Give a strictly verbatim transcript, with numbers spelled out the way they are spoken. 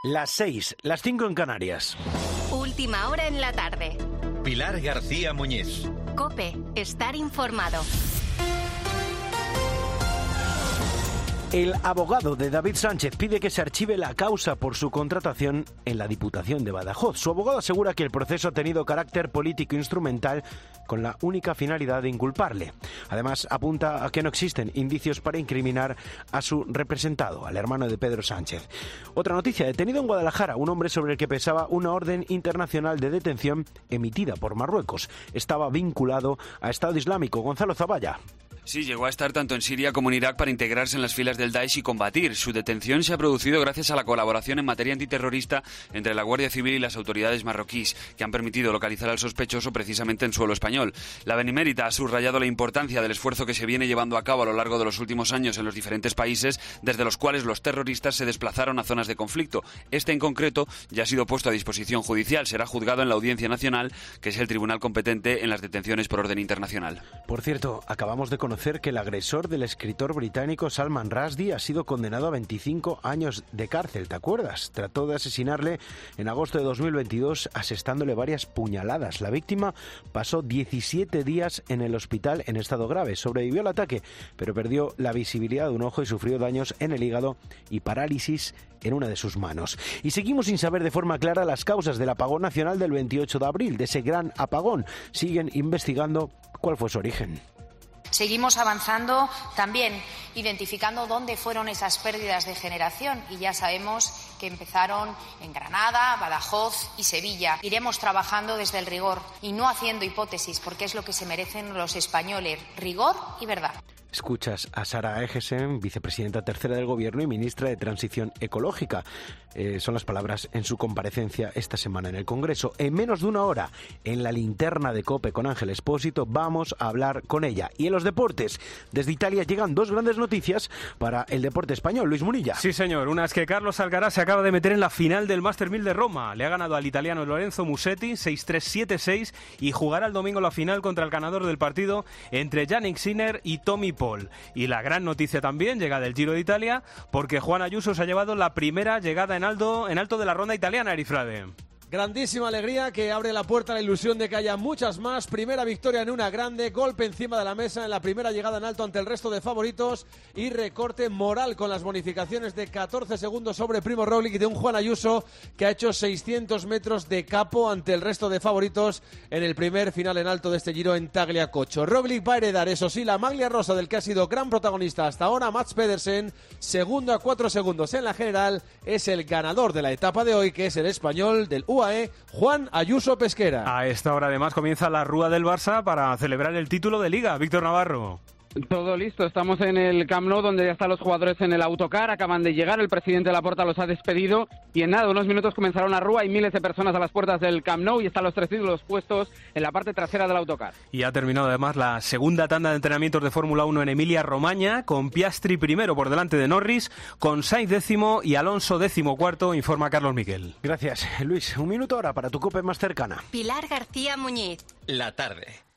Las seis, las cinco en Canarias. Última hora en la tarde. Pilar García Muñiz. COPE, estar informado. El abogado de David Sánchez pide que se archive la causa por su contratación en la Diputación de Badajoz. Su abogado asegura que el proceso ha tenido carácter político instrumental con la única finalidad de inculparle. Además, apunta a que no existen indicios para incriminar a su representado, al hermano de Pedro Sánchez. Otra noticia, detenido en Guadalajara un hombre sobre el que pesaba una orden internacional de detención emitida por Marruecos. Estaba vinculado a Estado Islámico. Gonzalo Zavalla. Sí, llegó a estar tanto en Siria como en Irak para integrarse en las filas del Daesh y combatir. Su detención se ha producido gracias a la colaboración en materia antiterrorista entre la Guardia Civil y las autoridades marroquíes, que han permitido localizar al sospechoso precisamente en suelo español. La Benemérita ha subrayado la importancia del esfuerzo que se viene llevando a cabo a lo largo de los últimos años en los diferentes países, desde los cuales los terroristas se desplazaron a zonas de conflicto. Este en concreto ya ha sido puesto a disposición judicial. Será juzgado en la Audiencia Nacional, que es el tribunal competente en las detenciones por orden internacional. Por cierto, acabamos de conocer que el agresor del escritor británico Salman Rushdie ha sido condenado a veinticinco años de cárcel. ¿Te acuerdas? Trató de asesinarle en agosto de dos mil veintidós asestándole varias puñaladas. La víctima pasó diecisiete días en el hospital en estado grave. Sobrevivió al ataque, pero perdió la visibilidad de un ojo y sufrió daños en el hígado y parálisis en una de sus manos. Y seguimos sin saber de forma clara las causas del apagón nacional del veintiocho de abril, de ese gran apagón. Siguen investigando cuál fue su origen. Seguimos avanzando también, identificando dónde fueron esas pérdidas de generación y ya sabemos que empezaron en Granada, Badajoz y Sevilla. Iremos trabajando desde el rigor y no haciendo hipótesis, porque es lo que se merecen los españoles, rigor y verdad. Escuchas a Sara Egesen, vicepresidenta tercera del Gobierno y ministra de Transición Ecológica. Eh, son las palabras en su comparecencia esta semana en el Congreso. En menos de una hora, en la linterna de COPE con Ángel Expósito, vamos a hablar con ella. Y en los deportes, desde Italia llegan dos grandes noticias para el deporte español. Luis Munilla. Sí, señor. Una es que Carlos Alcaraz se acaba de meter en la final del Master mil de Roma. Le ha ganado al italiano Lorenzo Musetti seis tres siete seis y jugará el domingo la final contra el ganador del partido entre Yannick Sinner y Tommy Paul. Y la gran noticia también llega del Giro de Italia, porque Juan Ayuso se ha llevado la primera llegada en alto, en alto de la ronda italiana, Erifrade. Grandísima alegría que abre la puerta a la ilusión de que haya muchas más. Primera victoria en una grande, golpe encima de la mesa en la primera llegada en alto ante el resto de favoritos y recorte moral con las bonificaciones de catorce segundos sobre Primo Roglic y de un Juan Ayuso que ha hecho seiscientos metros de capo ante el resto de favoritos en el primer final en alto de este Giro en Tagliacozzo. Roglic va a heredar, eso sí, la maglia rosa del que ha sido gran protagonista hasta ahora, Mats Pedersen, segundo a cuatro segundos en la general, es el ganador de la etapa de hoy, que es el español del U A E, Juan Ayuso Pesquera. A esta hora además comienza la Rúa del Barça para celebrar el título de Liga. Víctor Navarro. Todo listo, estamos en el Camp Nou, donde ya están los jugadores en el autocar, acaban de llegar, el presidente Laporta los ha despedido y en nada, unos minutos comenzará una rúa, hay miles de personas a las puertas del Camp Nou y están los tres títulos puestos en la parte trasera del autocar. Y ha terminado además la segunda tanda de entrenamientos de Fórmula uno en Emilia-Romagna, con Piastri primero por delante de Norris, con Sainz décimo y Alonso décimo cuarto, informa Carlos Miquel. Gracias, Luis. Un minuto ahora para tu COPE más cercana. Pilar García Muñiz. La tarde.